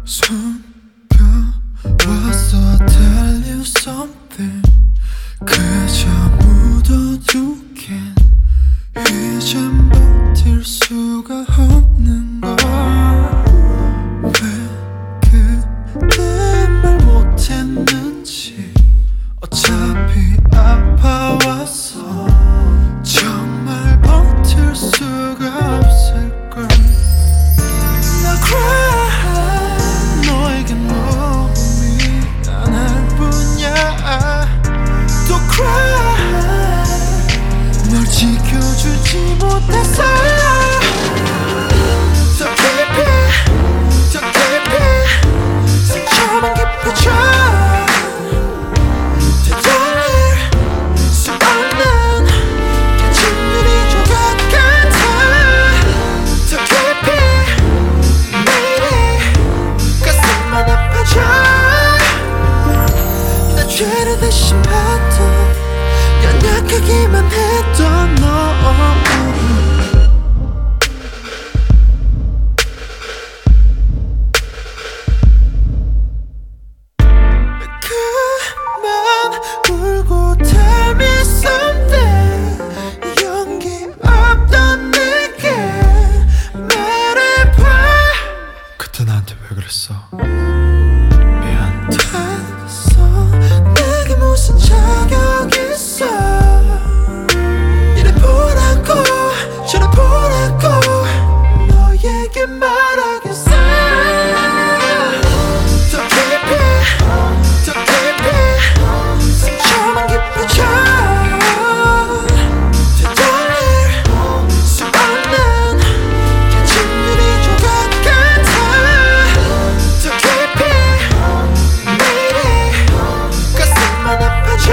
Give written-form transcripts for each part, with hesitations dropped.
숨겨왔어 I'll tell you something 그저 묻어두긴 이젠 버틸 수가 없는 걸 왜 그때 말 못했는지 어차피 아파왔어 정말 버틸 수가 없을걸 나 cry 너에게 몸이 안 뿐이야 또 cry 널 지켜주지 못해서 더 깊이 더 깊이 상처만 깊어져 되돌릴 수 없는 진율이 조각 같아 더 깊이 매일이 가슴만 아파져 나 죄를 대신 받아 연약하기만 했던 너 그만 울고 tell me something 용기 없던 내게 말해봐 그때 나한테 왜 그랬어 미안 됐어 내게 무슨 자격 있어 이래 보라고 저래 보라고 너에게 말하겠어 더 깊이 더 깊이 상처만 깊어져 되돌릴 수 없는 진율이 조각 같아 더 깊이 매일이 가슴만 아파져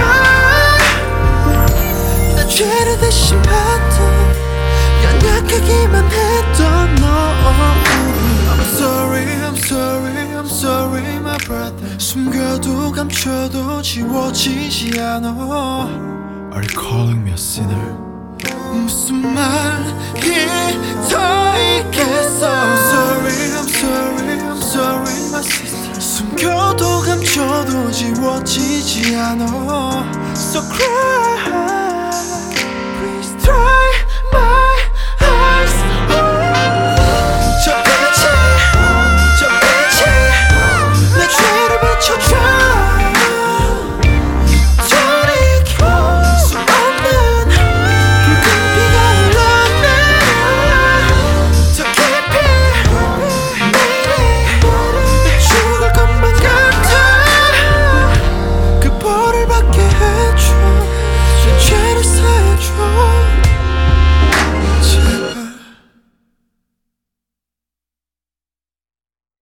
나 죄를 대신 받아 연약하기만 했던 너 I'm sorry, I'm sorry, I'm sorry my brother 숨겨도 감춰도 지워지지 않아 Are you calling me a sinner? 무슨 말이 더 있겠어 I'm sorry, I'm sorry, I'm sorry my sister 숨겨도 감춰도 지워지지 않아 So cry